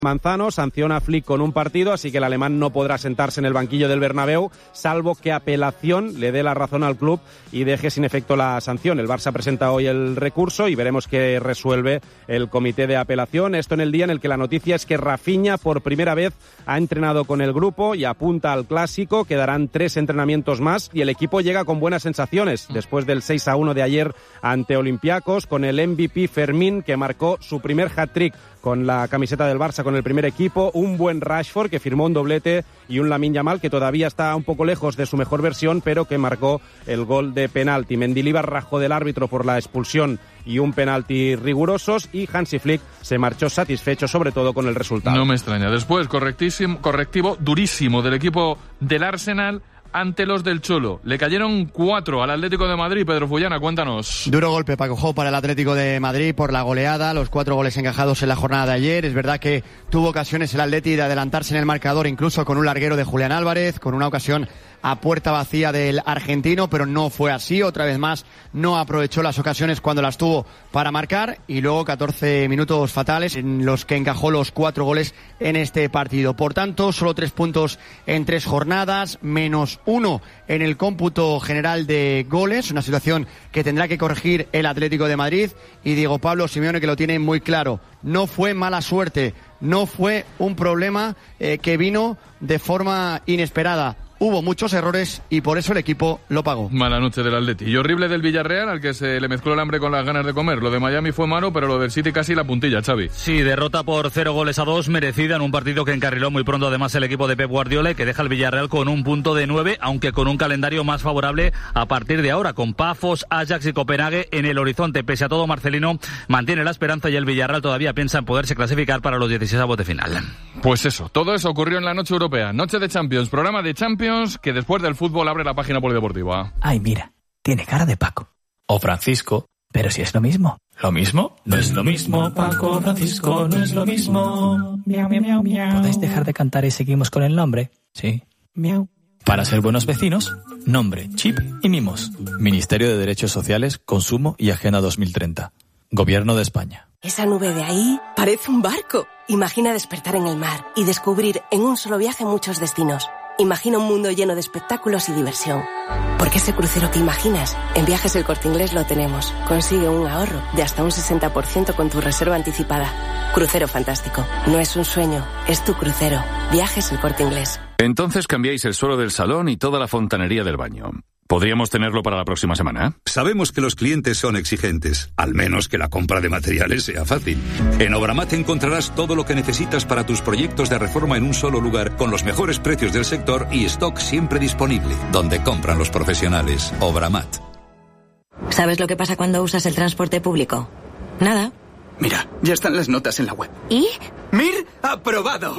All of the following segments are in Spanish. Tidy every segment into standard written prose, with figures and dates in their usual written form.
Manzano sanciona a Flick con un partido, así que el alemán no podrá sentarse en el banquillo del Bernabéu, salvo que apelación le dé la razón al club y deje sin efecto la sanción. El Barça presenta hoy el recurso y veremos qué resuelve el comité de apelación. Esto en el día en el que la noticia es que Rafinha por primera vez ha entrenado con el grupo y apunta al Clásico. Quedarán 3 entrenamientos más y el equipo llega con buenas sensaciones después del 6-1 de ayer ante Olympiacos, con el MVP Fermín, que marcó su primer hat-trick con la camiseta del Barça, con el primer equipo, un buen Rashford que firmó un doblete y un Lamine Yamal que todavía está un poco lejos de su mejor versión, pero que marcó el gol de penalti. Mendilibar rajó del árbitro por la expulsión y un penalti rigurosos, y Hansi Flick se marchó satisfecho sobre todo con el resultado. No me extraña. Después, correctivo durísimo del equipo del Arsenal ante los del Cholo. Le cayeron 4 al Atlético de Madrid. Pedro Fullana, cuéntanos. Duro golpe, Paco, para el Atlético de Madrid por la goleada, los 4 goles encajados en la jornada de ayer. Es verdad que tuvo ocasiones el Atleti de adelantarse en el marcador, incluso con un larguero de Julián Álvarez, con una ocasión a puerta vacía del argentino, pero no fue así. Otra vez más, no aprovechó las ocasiones cuando las tuvo para marcar, y luego 14 minutos fatales en los que encajó los 4 goles en este partido. Por tanto, solo 3 puntos en 3 jornadas, menos 1 en el cómputo general de goles, una situación que tendrá que corregir el Atlético de Madrid, y Diego Pablo Simeone, que lo tiene muy claro. No fue mala suerte, no fue un problema que vino de forma inesperada. Hubo muchos errores y por eso el equipo lo pagó. Mala noche del Atleti. Y horrible del Villarreal, al que se le mezcló el hambre con las ganas de comer. Lo de Miami fue malo, pero lo del City casi la puntilla, Xavi. Sí, derrota por 0-2, merecida en un partido que encarriló muy pronto además el equipo de Pep Guardiola, y que deja al Villarreal con un punto de 9, aunque con un calendario más favorable a partir de ahora, con Pafos, Ajax y Copenhague en el horizonte. Pese a todo, Marcelino mantiene la esperanza y el Villarreal todavía piensa en poderse clasificar para los 16avos de final. Pues eso, todo eso ocurrió en la noche europea. Noche de Champions, programa de Champions que después del fútbol abre la página polideportiva. Ay, mira, tiene cara de Paco. O Francisco. Pero si es lo mismo. ¿Lo mismo? No es lo mismo, Paco, Francisco, no es lo mismo. Miau, miau, miau, miau. ¿Podéis dejar de cantar y seguimos con el nombre? Sí. Miau. Para ser buenos vecinos, nombre, chip y mimos. Ministerio de Derechos Sociales, Consumo y Agenda 2030. Gobierno de España. Esa nube de ahí parece un barco. Imagina despertar en el mar y descubrir en un solo viaje muchos destinos. Imagina un mundo lleno de espectáculos y diversión. Porque ese crucero que imaginas, en Viajes El Corte Inglés lo tenemos. Consigue un ahorro de hasta un 60% con tu reserva anticipada. Crucero fantástico. No es un sueño, es tu crucero. Viajes El Corte Inglés. Entonces cambiáis el suelo del salón y toda la fontanería del baño. ¿Podríamos tenerlo para la próxima semana? Sabemos que los clientes son exigentes, al menos que la compra de materiales sea fácil. En Obramat encontrarás todo lo que necesitas para tus proyectos de reforma en un solo lugar, con los mejores precios del sector y stock siempre disponible. Donde compran los profesionales. Obramat. ¿Sabes lo que pasa cuando usas el transporte público? Nada. Mira, ya están las notas en la web. ¿Y? ¡Mir aprobado!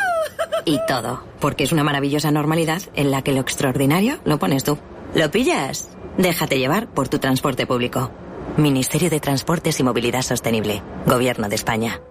Y todo, porque es una maravillosa normalidad en la que lo extraordinario lo pones tú. ¿Lo pillas? Déjate llevar por tu transporte público. Ministerio de Transportes y Movilidad Sostenible. Gobierno de España.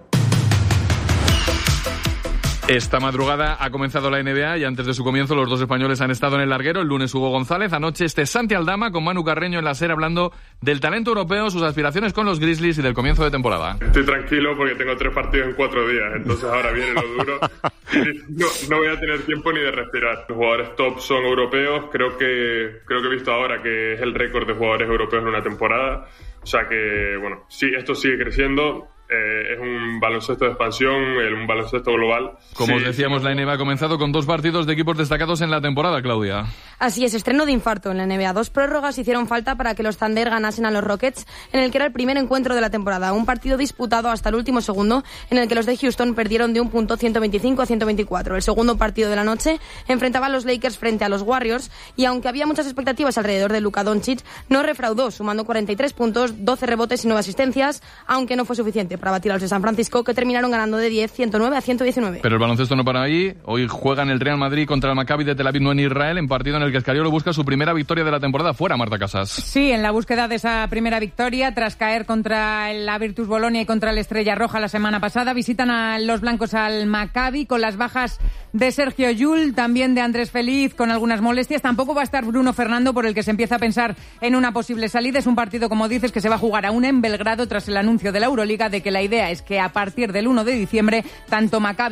Esta madrugada ha comenzado la NBA y antes de su comienzo los dos españoles han estado en el larguero. El lunes Hugo González, anoche Santi Aldama con Manu Carreño en la SER hablando del talento europeo, sus aspiraciones con los Grizzlies y del comienzo de temporada. Estoy tranquilo porque tengo 3 partidos en 4 días, entonces ahora viene lo duro. No voy a tener tiempo ni de respirar. Los jugadores top son europeos, creo que he visto ahora que es el récord de jugadores europeos en una temporada. O sea que, bueno, sí, esto sigue creciendo. Es un baloncesto de expansión, un baloncesto global. Como os decíamos, la NBA ha comenzado con 2 partidos de equipos destacados en la temporada, Claudia. Así es, estreno de infarto en la NBA. 2 prórrogas hicieron falta para que los Thunder ganasen a los Rockets, en el que era el primer encuentro de la temporada. Un partido disputado hasta el último segundo, en el que los de Houston perdieron de un punto 125-124. El segundo partido de la noche enfrentaba a los Lakers frente a los Warriors, y aunque había muchas expectativas alrededor de Luka Doncic, no refraudó, sumando 43 puntos, 12 rebotes y 9 asistencias, aunque no fue suficiente para batir a los de San Francisco, que terminaron ganando de 10, 109-119. Pero el baloncesto no para ahí. Hoy juegan el Real Madrid contra el Maccabi de Tel Aviv, no en Israel, en partido en el el que Escariolo busca su primera victoria de la temporada fuera, Marta Casas. Sí, en la búsqueda de esa primera victoria, tras caer contra la Virtus Bolonia y contra la Estrella Roja la semana pasada, visitan a los blancos al Maccabi con las bajas de Sergio Llull, también de Andrés Feliz con algunas molestias. Tampoco va a estar Bruno Fernando, por el que se empieza a pensar en una posible salida. Es un partido, como dices, que se va a jugar aún en Belgrado tras el anuncio de la Euroliga de que la idea es que a partir del 1 de diciembre tanto Maccabi